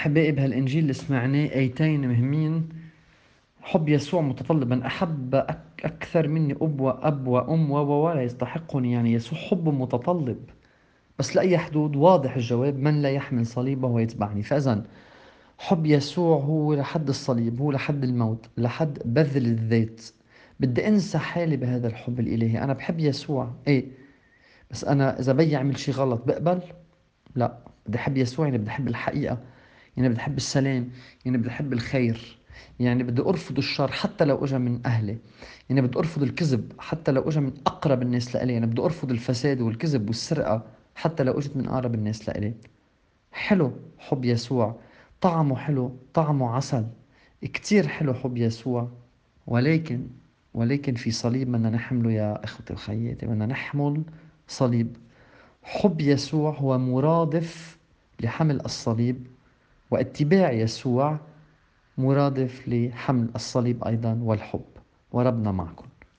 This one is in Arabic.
أحبائي، بهالإنجيل اللي سمعناه آيتين مهمين. حب يسوع متطلبا أحب أكثر مني أب وأم ولا يستحقني. يعني يسوع حب متطلب، بس لأي حدود؟ واضح الجواب: من لا يحمل صليبه ويتبعني. فإذا حب يسوع هو لحد الصليب، هو لحد الموت، لحد بذل الذات. بدي أنسى حالي بهذا الحب الإلهي. أنا بحب يسوع إيه، بس أنا إذا بي يعمل شي غلط بقبل؟ لا. بدي أحب يسوع يعني بدي أحب الحقيقة، يعني بدي أحب السلام، يعني بدي أحب الخير، يعني بدي أرفض الشر حتى لو أجا من أهلي، يعني بدي أرفض الكذب حتى لو أجا من أقرب الناس لإلي، يعني بدي أرفض الفساد والكذب والسرقة حتى لو أجت من أقرب الناس لإلي. حلو حب يسوع، طعمه حلو، طعمه عسل، كتير حلو حب يسوع. ولكن في صليب بدنا نحمله يا أخوتي وخياتي، بدنا نحمل صليب. حب يسوع هو مرادف لحمل الصليب، واتباع يسوع مرادف لحمل الصليب أيضا والحب. وربنا معكم.